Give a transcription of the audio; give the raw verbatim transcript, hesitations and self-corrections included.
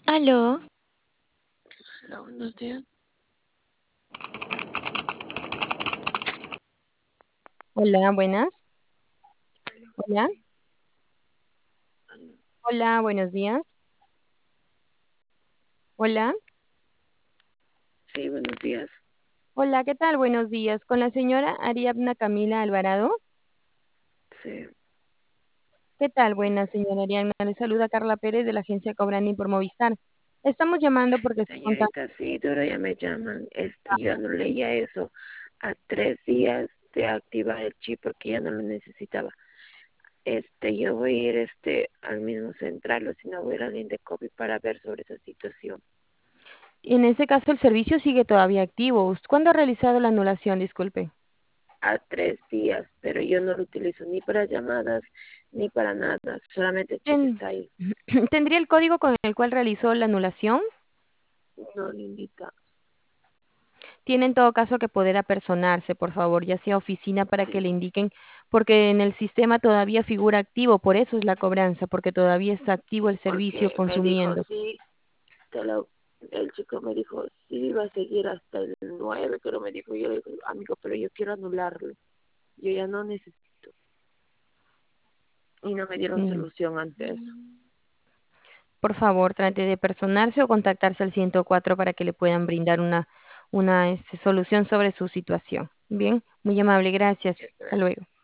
Aló, Hola, buenos días. Hola, buenas. Aló, Hola, sí, aló. hola, buenos días. Hola, Sí, buenos días. hola, ¿qué tal? Buenos días. Con la señora Ariadna Camila Alvarado. Sí, ¿Qué tal? Buenas, señora Ariadna. Le saluda Carla Pérez de la agencia Cobrani por Movistar. Estamos llamando porque está contando. señorita, sí, pero ya me llaman. Este, yo no leía eso a tres días de activar el chip porque ya no lo necesitaba. Este, yo voy a ir este al mismo central o si no voy a ir al Indecopi para ver sobre esa situación. En ese caso, el servicio sigue todavía activo. ¿Usted cuándo ha realizado la anulación? Disculpe. A tres días, pero yo no lo utilizo ni para llamadas ni para nada. Solamente el chip Ten- está ahí. ¿Tendría el código con el cual realizó la anulación? No, Lindita. Tiene en todo caso que poder apersonarse, por favor, ya sea a oficina para que le Sí, indiquen, porque en el sistema todavía figura activo, por eso es la cobranza, porque todavía está activo el servicio porque me dijo, consumiendo. sí, te lo- el chico me dijo, sí, va a seguir hasta el nueve pero me dijo, yo le digo, amigo, pero yo quiero anularlo, yo ya no necesito. Y no me dieron Mm. solución ante eso. Por favor, trate de personarse o contactarse al ciento cuatro para que le puedan brindar una, una este, solución sobre su situación. Bien, muy amable, gracias. Ya, Hasta luego.